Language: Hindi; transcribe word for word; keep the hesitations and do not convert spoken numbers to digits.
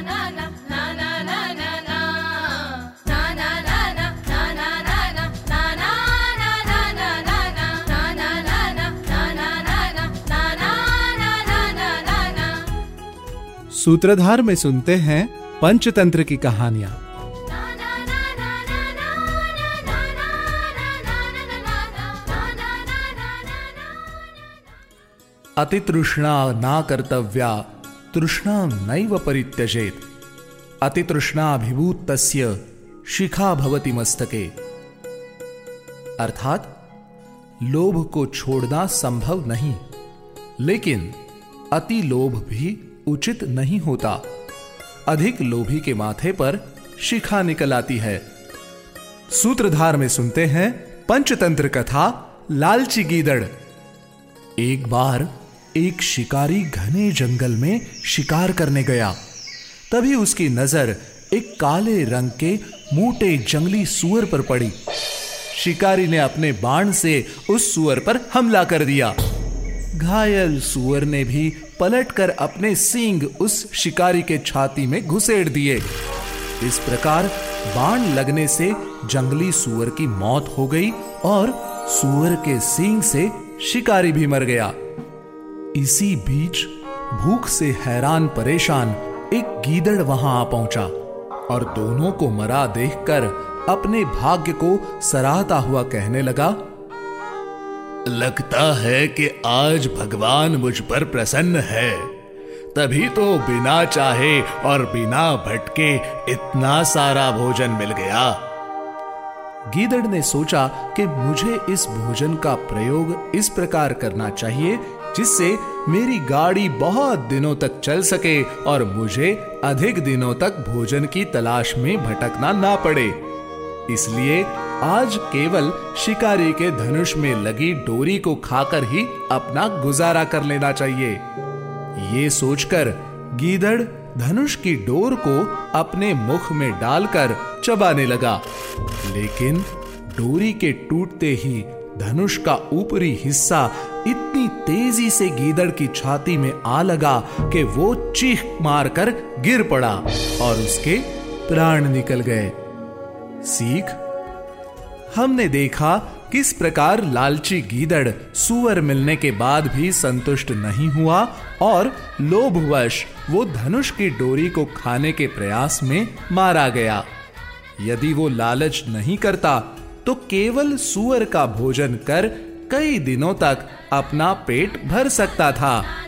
सूत्रधार में सुनते हैं पंचतंत्र की कहानियां। अतितृष्णा ना कर्तव्या तृष्णा नैव परित्यजेत, अतितृष्णाभिभूत तस्य शिखा भवति मस्तके। अर्थात लोभ को छोड़ना संभव नहीं, लेकिन अति लोभ भी उचित नहीं होता। अधिक लोभी के माथे पर शिखा निकल आती है। सूत्रधार में सुनते हैं पंचतंत्र कथा लालची गीदड़। एक बार एक शिकारी घने जंगल में शिकार करने गया। तभी उसकी नजर एक काले रंग के मोटे जंगली सुअर पर पड़ी। शिकारी ने अपने बाण से उस सुअर पर हमला कर दिया। घायल सुअर ने भी पलटकर अपने सींग उस शिकारी के छाती में घुसेड़ दिए। इस प्रकार बाण लगने से जंगली सुअर की मौत हो गई और सुअर के सींग से शिकारी भी मर गया। इसी बीच भूख से हैरान परेशान एक गीदड़ वहां आ पहुंचा और दोनों को मरा देखकर अपने भाग्य को सराहता हुआ कहने लगा, लगता है कि आज भगवान मुझ पर प्रसन्न है, तभी तो बिना चाहे और बिना भटके इतना सारा भोजन मिल गया। गीदड़ ने सोचा कि मुझे इस भोजन का प्रयोग इस प्रकार करना चाहिए जिससे मेरी गाड़ी बहुत दिनों तक चल सके और मुझे अधिक दिनों तक भोजन की तलाश में भटकना ना पड़े। इसलिए आज केवल शिकारी के धनुष में लगी डोरी को खाकर ही अपना गुजारा कर लेना चाहिए। ये सोचकर गीदड़ धनुष की डोर को अपने मुख में डालकर चबाने लगा, लेकिन डोरी के टूटते ही धनुष का ऊपरी हिस्सा इतनी तेजी से गीदड़ की छाती में आ लगा कि वो चीख मारकर गिर पड़ा और उसके प्राण निकल गए। सीख, हमने देखा किस प्रकार लालची गीदड़ सुअर मिलने के बाद भी संतुष्ट नहीं हुआ और लोभवश वो धनुष की डोरी को खाने के प्रयास में मारा गया। यदि वो लालच नहीं करता तो केवल सुअर का भोजन कर कई दिनों तक अपना पेट भर सकता था।